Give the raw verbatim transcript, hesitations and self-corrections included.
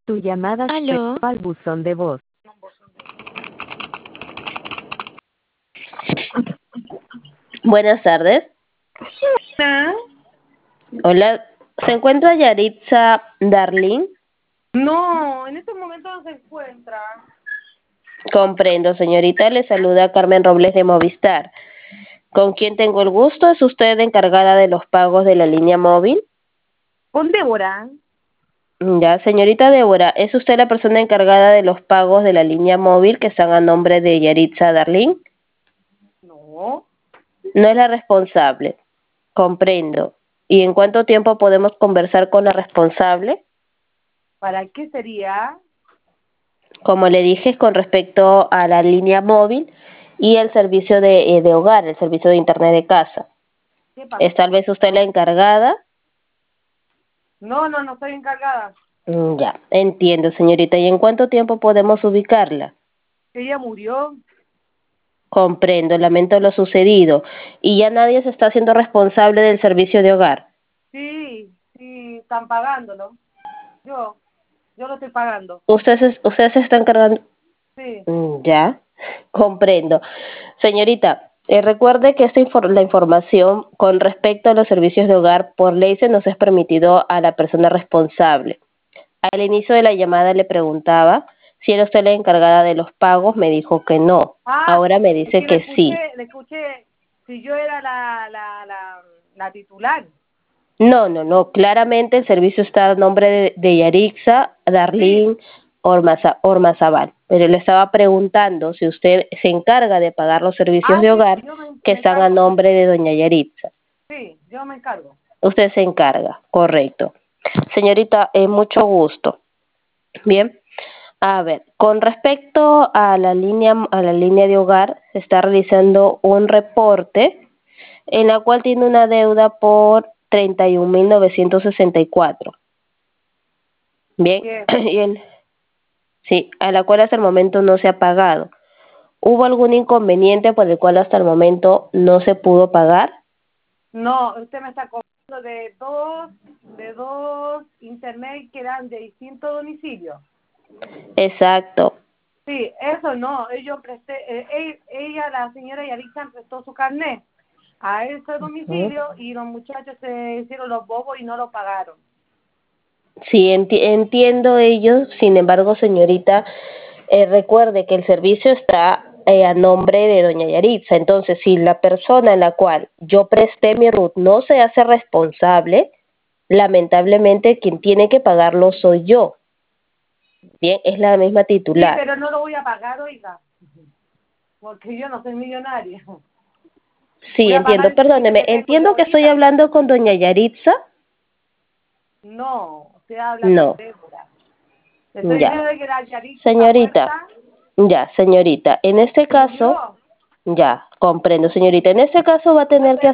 Tu llamada se Aló. al buzón de voz. Buenas tardes. ¿Ah? Hola, ¿se encuentra Yaritza Darling? No, en este momento no se encuentra. Comprendo, señorita. Le saluda Carmen Robles de Movistar. ¿Con quién tengo el gusto? ¿Es usted encargada de los pagos de la línea móvil? ¿Con Débora? Ya, señorita Débora, ¿es usted la persona encargada de los pagos de la línea móvil que están a nombre de Yaritza Darling? No. No es la responsable. Comprendo. ¿Y en cuánto tiempo podemos conversar con la responsable? ¿Para qué sería? Como le dije, es con respecto a la línea móvil y el servicio de, eh, de hogar, el servicio de internet de casa. ¿Qué pasó? ¿Es tal vez usted la encargada? No, no, no estoy encargada. Mm, Ya, entiendo, señorita. ¿Y en cuánto tiempo podemos ubicarla? Ella murió. Comprendo, lamento lo sucedido. ¿Y ya nadie se está haciendo responsable del servicio de hogar? Sí, sí, están pagándolo. Yo, yo lo estoy pagando. ¿Usted se, usted se está encargando? Sí. Mm, Ya, comprendo. Señorita, eh, recuerde que esta infor- la información con respecto a los servicios de hogar por ley se nos es permitido a la persona responsable. Al inicio de la llamada le preguntaba si era usted la encargada de los pagos, me dijo que no. Ah, Ahora me es dice que le que sí. escuché, le escuché si yo era la, la, la, la titular. No, no, no. Claramente el servicio está a nombre de, de Yarixa, Sí. Darlene Ormaza, Ormazabal. Pero le estaba preguntando si usted se encarga de pagar los servicios Ah, de sí, hogar yo me, que me están a encargo. nombre de doña Yaritza. Sí, yo me encargo. Usted se encarga, correcto. Señorita, eh, mucho gusto. Bien. A ver, con respecto a la línea a la línea de hogar, se está realizando un reporte en la cual tiene una deuda por treinta y un mil novecientos sesenta y cuatro. Bien, ¿Qué? y en- sí, a la cual hasta el momento no se ha pagado. ¿Hubo algún inconveniente por el cual hasta el momento no se pudo pagar? No, usted me está cobrando de dos, de dos internet que eran de distintos domicilios. Exacto. Sí, eso no, yo presté, eh, e- ella, la señora Yaritza, prestó su carnet a ese Ujú. domicilio y los muchachos se hicieron los bobos y no lo pagaron. Sí, enti- entiendo ello. Sin embargo, señorita, eh, recuerde que el servicio está eh, a nombre de doña Yaritza. Entonces, si la persona en la cual yo presté mi R U T no se hace responsable, lamentablemente quien tiene que pagarlo soy yo. Bien, es la misma Sí, titular. pero no lo voy a pagar, oiga, porque yo no soy millonaria. Sí, Voy a pagar entiendo. el servicio Perdóneme, que tengo yo entiendo que estoy ahorita. hablando con doña Yaritza. No, usted habla con No, Débora. Le estoy ya. diciendo que la Yaritza está Señorita, muerta, ya, señorita, en este se caso, murió. ya, comprendo, señorita. En este caso va a tener que